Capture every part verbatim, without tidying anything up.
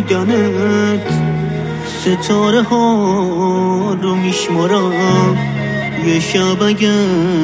دیدنت ستاره ها رو میشمارم، یه شب اگه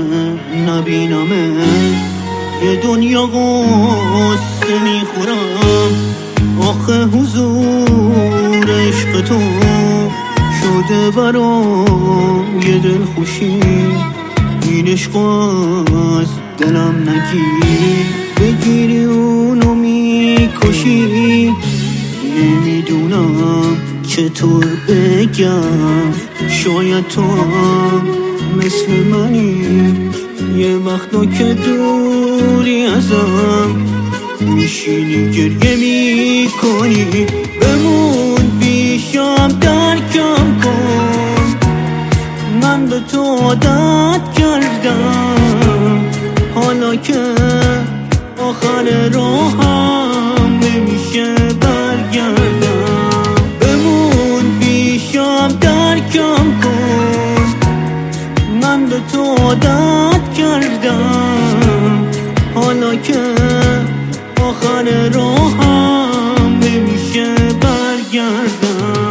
نبینمت یه دنیا غصه میخورم. آخه حضور عشق تو شده برام یه دل خوشی، این عشق از دلم نگیری، بگیری اونو میکشی. نمیدونم چطور بگم، شاید تو هم مثل منی، یه وقتا که دوری ازم میشینی گریه میکنی. بمون پیشم درکم کن، من به تو عادت کردم، حالا که آخر راهم نمیشه برگردم. بمون پیشم درکم کن، من به تو عادت کردم، حالا که آخر راهم نمیشه برگردم.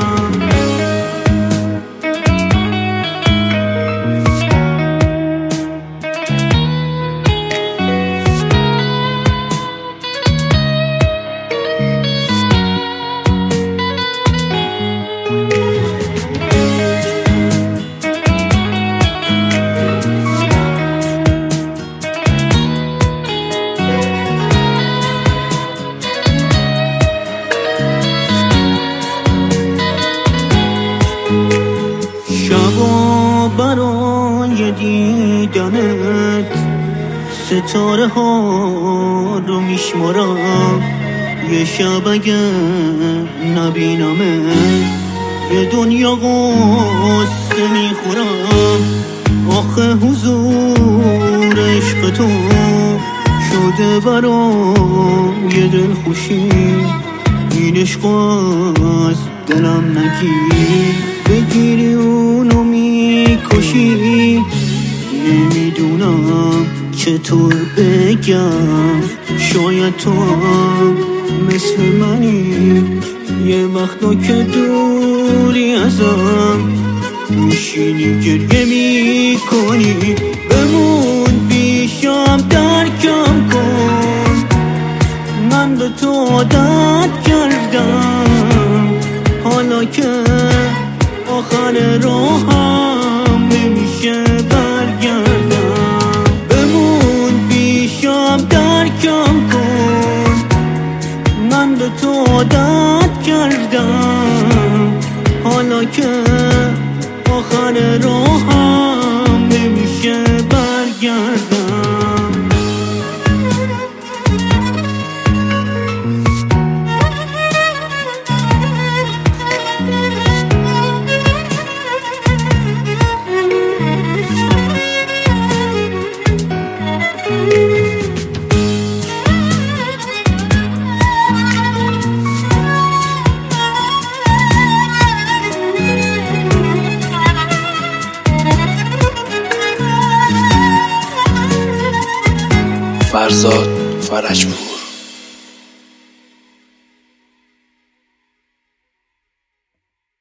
شبا برای دیدنت ستاره ها رو میشمارم، یه شب اگه نبینمت یه دنیا غصه میخورم. آخه حضور عشق تو شده برام یه دل خوشی، این عشق از دلم نگیری، بگیری اونو میکشی. نمیدونم چطور بگم، شاید تو هم مثل منی، یه وقتا که دوری ازم میشینی گریه میکنی. بمون پیشم درکم کن، من به تو عادت کردم، حالا که آخر راهم نمیشه برگردم. بمون پیشم درکم کن، من به تو عادت کردم، حالا که آخر راهم نمیشه برگردم. فرزاد فرجپور.